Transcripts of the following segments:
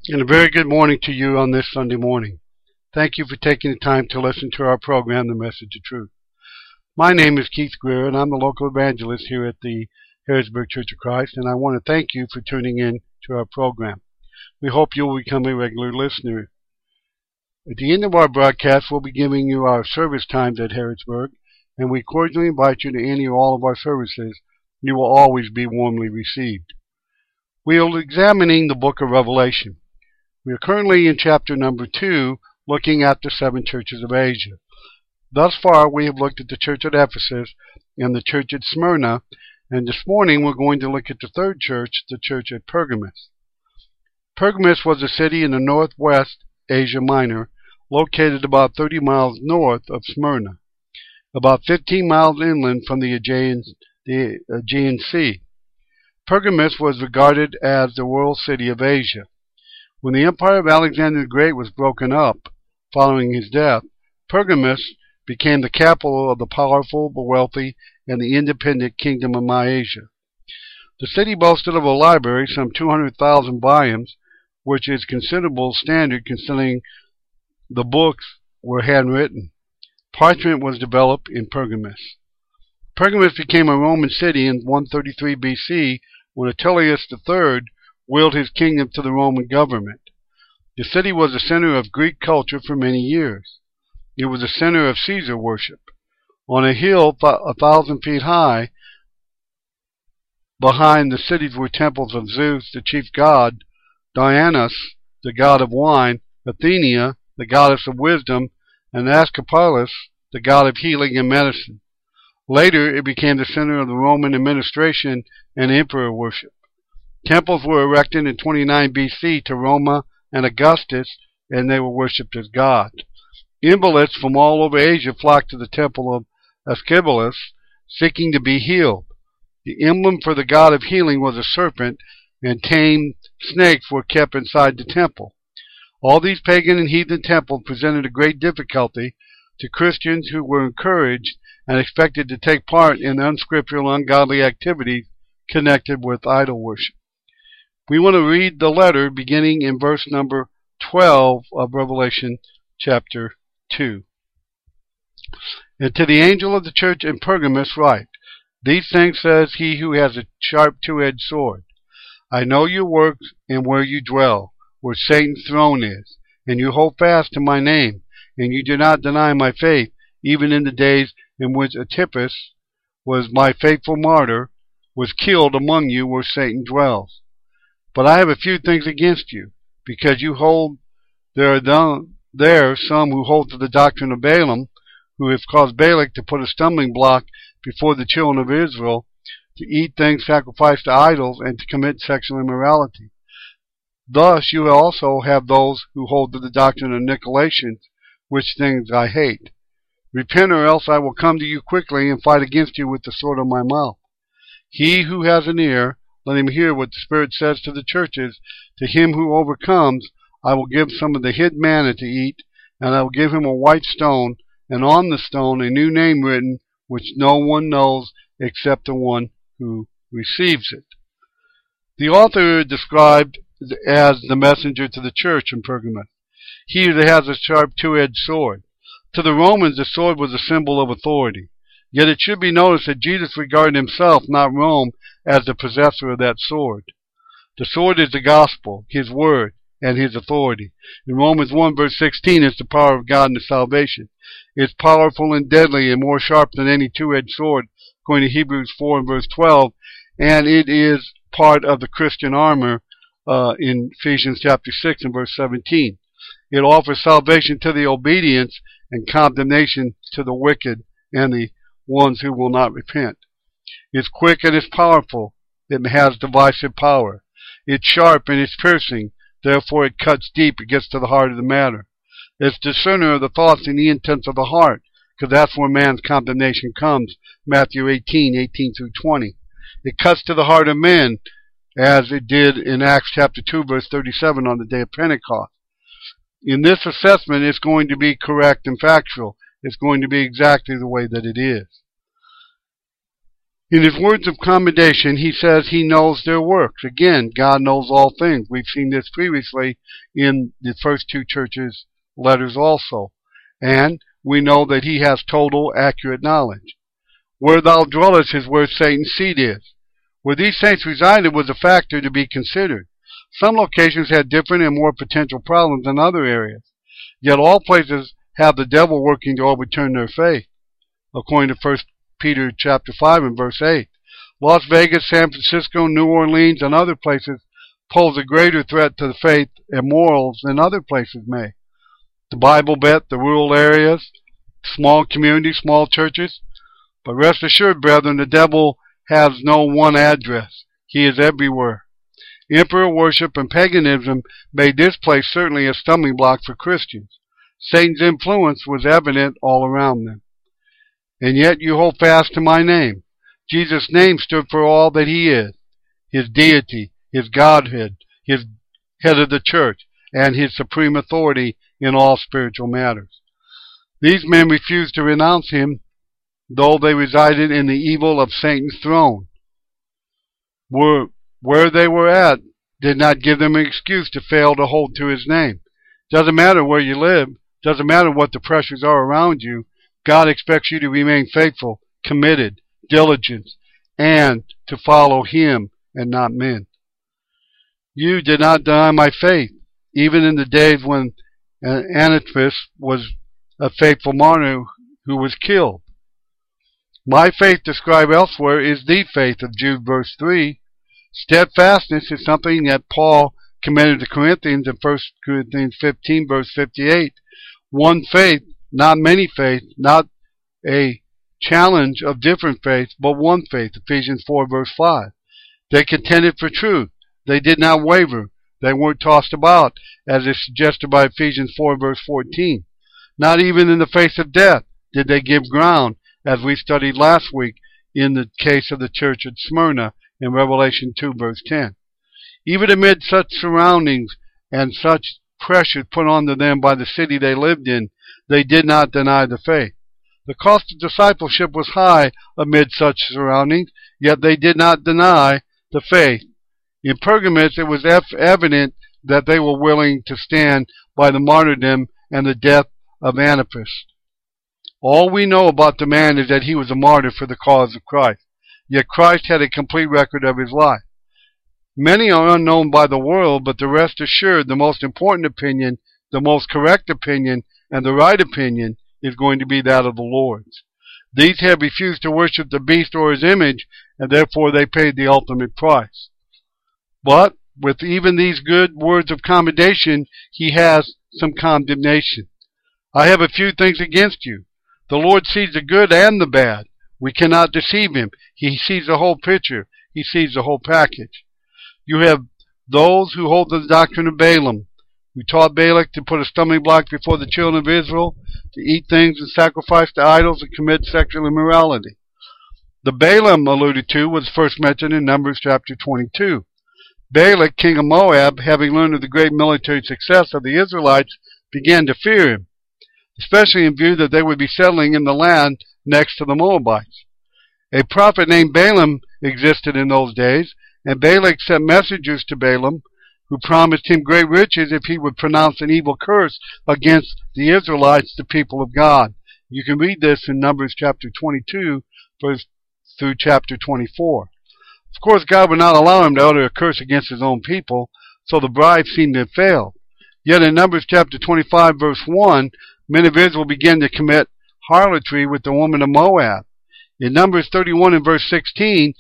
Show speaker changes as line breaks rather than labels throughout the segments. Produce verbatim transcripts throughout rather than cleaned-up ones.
And a very good morning to you on this Sunday morning. Thank you for taking the time to listen to our program, The Message of Truth. My name is Keith Greer, and I'm the local evangelist here at the Harrisburg Church of Christ, and I want to thank you for tuning in to our program. We hope you'll become a regular listener. At the end of our broadcast, we'll be giving you our service times at Harrisburg, and we cordially invite you to any or all of our services. You will always be warmly received. We are examining the book of Revelation. We are currently in chapter number two, looking at the seven churches of Asia. Thus far, we have looked at the church at Ephesus and the church at Smyrna, and this morning we're going to look at the third church, the church at Pergamos. Pergamos was a city in the northwest Asia Minor, located about thirty miles north of Smyrna, about fifteen miles inland from the Aegean, the Aegean Sea. Pergamos was regarded as the world city of Asia. When the empire of Alexander the Great was broken up, following his death, Pergamos became the capital of the powerful, the wealthy, and the independent kingdom of Mysia. The city boasted of a library, some two hundred thousand volumes, which is considerable standard considering the books were handwritten. Parchment was developed in Pergamos. Pergamos became a Roman city in one thirty-three B C when Attilius the Third willed his kingdom to the Roman government. The city was a center of Greek culture for many years. It was a center of Caesar worship. On a hill a thousand feet high behind the cities were temples of Zeus, the chief god, Dionysus, the god of wine, Athena, the goddess of wisdom, and Asclepius, the god of healing and medicine. Later, it became the center of the Roman administration and emperor worship. Temples were erected in twenty-nine B C to Roma and Augustus, and they were worshipped as God. Invalids from all over Asia flocked to the temple of Asclepius, seeking to be healed. The emblem for the god of healing was a serpent, and tame snakes were kept inside the temple. All these pagan and heathen temples presented a great difficulty to Christians who were encouraged and expected to take part in the unscriptural, ungodly activities connected with idol worship. We want to read the letter beginning in verse number twelve of Revelation chapter two. And to the angel of the church in Pergamos write, These things says he who has a sharp two-edged sword. I know your works and where you dwell, where Satan's throne is, and you hold fast to my name, and you do not deny my faith, even in the days in which Antipas was my faithful martyr, was killed among you where Satan dwells. But I have a few things against you, because you hold there are there some who hold to the doctrine of Balaam, who have caused Balak to put a stumbling block before the children of Israel, to eat things sacrificed to idols, and to commit sexual immorality. Thus you also have those who hold to the doctrine of Nicolaitans, which things I hate. Repent, or else I will come to you quickly and fight against you with the sword of my mouth. He who has an ear, let him hear what the Spirit says to the churches. To him who overcomes, I will give some of the hid manna to eat, and I will give him a white stone, and on the stone a new name written, which no one knows except the one who receives it. The author described as the messenger to the church in Pergamos. He that has a sharp two-edged sword. To the Romans, the sword was a symbol of authority. Yet it should be noticed that Jesus regarded himself, not Rome, as the possessor of that sword. The sword is the gospel, his word, and his authority. In Romans one verse sixteen, it's the power of God unto salvation. It's powerful and deadly and more sharp than any two-edged sword, according to Hebrews four and verse twelve, and it is part of the Christian armor uh, in Ephesians chapter six and verse seventeen. It offers salvation to the obedient and condemnation to the wicked and the ones who will not repent. It's quick and it's powerful. It has divisive power. It's sharp and it's piercing. Therefore it cuts deep. It gets to the heart of the matter. It's discerner of the thoughts and the intents of the heart, because that's where man's condemnation comes. Matthew eighteen, eighteen through twenty. It cuts to the heart of men, as it did in Acts chapter two, verse thirty-seven on the day of Pentecost. In this assessment, it's going to be correct and factual. It's going to be exactly the way that it is. In his words of commendation, he says he knows their works. Again, God knows all things. We've seen this previously in the first two churches' letters also. And we know that he has total, accurate knowledge. Where thou dwellest is where Satan's seat is. Where these saints resided was a factor to be considered. Some locations had different and more potential problems than other areas. Yet all places have the devil working to overturn their faith, according to First Peter chapter five and verse eight. Las Vegas, San Francisco, New Orleans, and other places pose a greater threat to the faith and morals than other places may. The Bible Belt, the rural areas, small communities, small churches. But rest assured, brethren, the devil has no one address. He is everywhere. Emperor worship and paganism made this place certainly a stumbling block for Christians. Satan's influence was evident all around them. And yet you hold fast to my name. Jesus' name stood for all that he is. His deity, his godhood, his head of the church, and his supreme authority in all spiritual matters. These men refused to renounce him, though they resided in the evil of Satan's throne. Were, where they were at did not give them an excuse to fail to hold to his name. Doesn't matter where you live, doesn't matter what the pressures are around you, God expects you to remain faithful, committed, diligent, and to follow him and not men. You did not deny my faith, even in the days when Antipas was a faithful martyr who was killed. My faith described elsewhere is the faith of Jude verse three. Steadfastness is something that Paul commended to Corinthians in First Corinthians fifteen verse fifty-eight. One faith, not many faith, not a challenge of different faiths, but one faith, Ephesians four verse five. They contended for truth. They did not waver. They weren't tossed about, as is suggested by Ephesians four verse fourteen. Not even in the face of death did they give ground, as we studied last week in the case of the church at Smyrna in Revelation two verse ten. Even amid such surroundings and such pressure put onto them by the city they lived in, they did not deny the faith. The cost of discipleship was high amid such surroundings, yet they did not deny the faith. In Pergamos, it was evident that they were willing to stand by the martyrdom and the death of Antipas. All we know about the man is that he was a martyr for the cause of Christ, yet Christ had a complete record of his life. Many are unknown by the world, but the rest assured the most important opinion, the most correct opinion, and the right opinion is going to be that of the Lord's. These have refused to worship the beast or his image, and therefore they paid the ultimate price. But with even these good words of commendation, he has some condemnation. I have a few things against you. The Lord sees the good and the bad. We cannot deceive him. He sees the whole picture. He sees the whole package. You have those who hold to the doctrine of Balaam, who taught Balak to put a stumbling block before the children of Israel, to eat things and sacrifice to idols and commit sexual immorality. The Balaam alluded to was first mentioned in Numbers chapter twenty-two. Balak, king of Moab, having learned of the great military success of the Israelites, began to fear him, especially in view that they would be settling in the land next to the Moabites. A prophet named Balaam existed in those days, and Balak sent messengers to Balaam, who promised him great riches if he would pronounce an evil curse against the Israelites, the people of God. You can read this in Numbers chapter twenty-two, verse through chapter twenty-four. Of course, God would not allow him to utter a curse against his own people, so the bribe seemed to have failed. Yet in Numbers chapter twenty-five, verse one, men of Israel began to commit harlotry with the woman of Moab. In Numbers thirty-one and verse sixteen,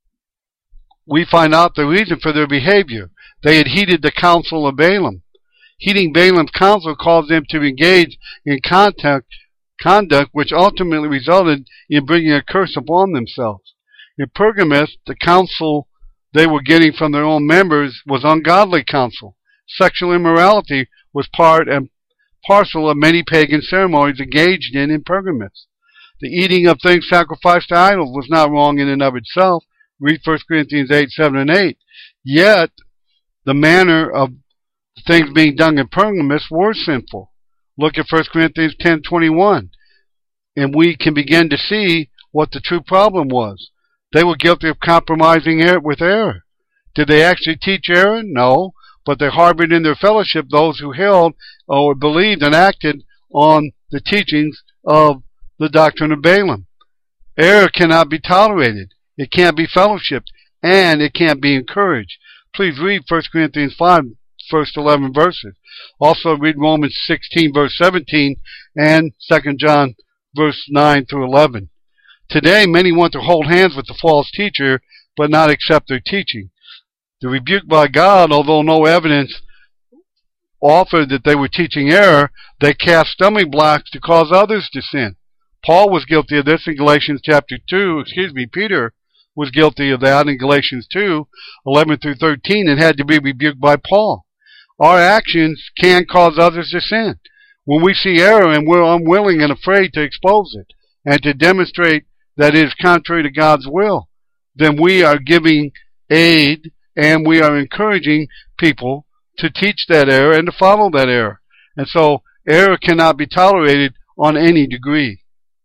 we find out the reason for their behavior. They had heeded the counsel of Balaam. Heeding Balaam's counsel caused them to engage in contact, conduct which ultimately resulted in bringing a curse upon themselves. In Pergamos, the counsel they were getting from their own members was ungodly counsel. Sexual immorality was part and parcel of many pagan ceremonies engaged in in Pergamos. The eating of things sacrificed to idols was not wrong in and of itself. Read First Corinthians eight, seven, and eight. Yet, the manner of things being done in Pergamos were sinful. Look at First Corinthians ten, twenty-one, and we can begin to see what the true problem was. They were guilty of compromising with error. Did they actually teach error? No, but they harbored in their fellowship those who held or believed and acted on the teachings of the doctrine of Balaam. Error cannot be tolerated. It can't be fellowshipped, and it can't be encouraged. Please read First Corinthians five, first eleven verses. Also read Romans sixteen, verse seventeen, and Second John, verse nine through eleven. Today, many want to hold hands with the false teacher, but not accept their teaching. The rebuke by God, although no evidence offered that they were teaching error, they cast stumbling blocks to cause others to sin. Paul was guilty of this in Galatians chapter two, excuse me, Peter was guilty of that in Galatians two, eleven through thirteen, and had to be rebuked by Paul. Our actions can cause others to sin. When we see error and we're unwilling and afraid to expose it and to demonstrate that it is contrary to God's will, then we are giving aid and we are encouraging people to teach that error and to follow that error. And so error cannot be tolerated on any degree.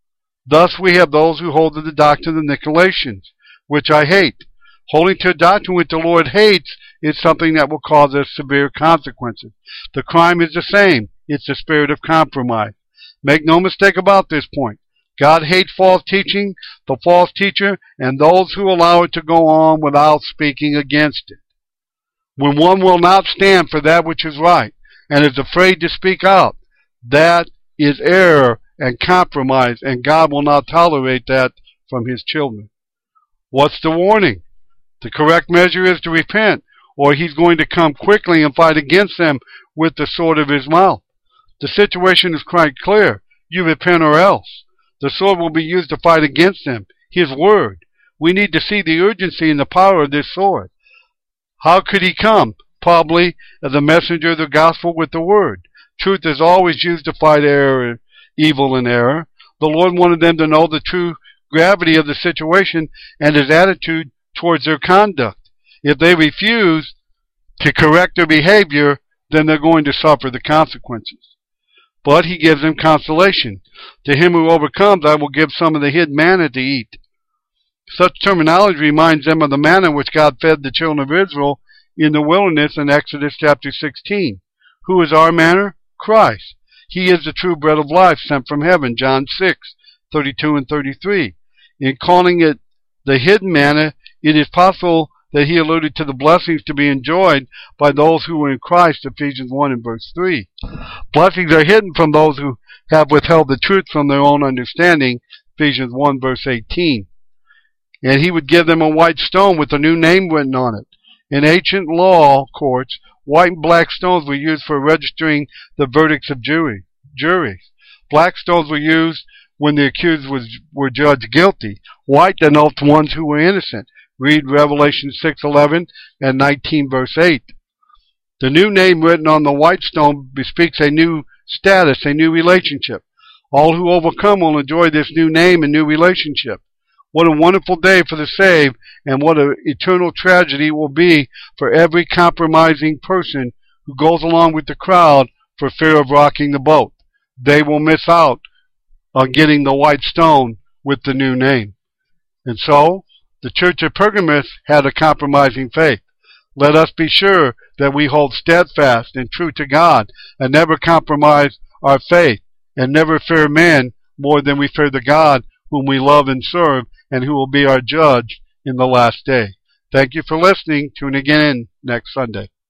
Thus we have those who hold to the doctrine of the Nicolaitans, which I hate. Holding to a doctrine which the Lord hates is something that will cause us severe consequences. The crime is the same. It's the spirit of compromise. Make no mistake about this point. God hates false teaching, the false teacher, and those who allow it to go on without speaking against it. When one will not stand for that which is right and is afraid to speak out, that is error and compromise, and God will not tolerate that from His children. What's the warning? The correct measure is to repent, or He's going to come quickly and fight against them with the sword of His mouth. The situation is quite clear. You repent or else. The sword will be used to fight against them. His word. We need to see the urgency and the power of this sword. How could He come? Probably as a messenger of the gospel with the word. Truth is always used to fight error, evil and error. The Lord wanted them to know the true gravity of the situation and His attitude towards their conduct. If they refuse to correct their behavior, then they're going to suffer the consequences. But He gives them consolation. To him who overcomes, I will give some of the hidden manna to eat. Such terminology reminds them of the manna which God fed the children of Israel in the wilderness in Exodus chapter sixteen. Who is our manna? Christ. He is the true bread of life sent from heaven, John six, thirty-two and thirty-three. In calling it the hidden manna, it is possible that He alluded to the blessings to be enjoyed by those who are in Christ, Ephesians one and verse three. Blessings are hidden from those who have withheld the truth from their own understanding, Ephesians one verse eighteen. And He would give them a white stone with a new name written on it. In ancient law courts, white and black stones were used for registering the verdicts of jury, juries. Black stones were used when the accused was, were judged guilty. White denotes ones who were innocent. Read Revelation six eleven and nineteen verse eight. The new name written on the white stone bespeaks a new status, a new relationship. All who overcome will enjoy this new name and new relationship. What a wonderful day for the saved, and what an eternal tragedy it will be for every compromising person who goes along with the crowd for fear of rocking the boat. They will miss out on getting the white stone with the new name. And so, the church of Pergamos had a compromising faith. Let us be sure that we hold steadfast and true to God and never compromise our faith and never fear men more than we fear the God whom we love and serve and who will be our judge in the last day. Thank you for listening. Tune again next Sunday.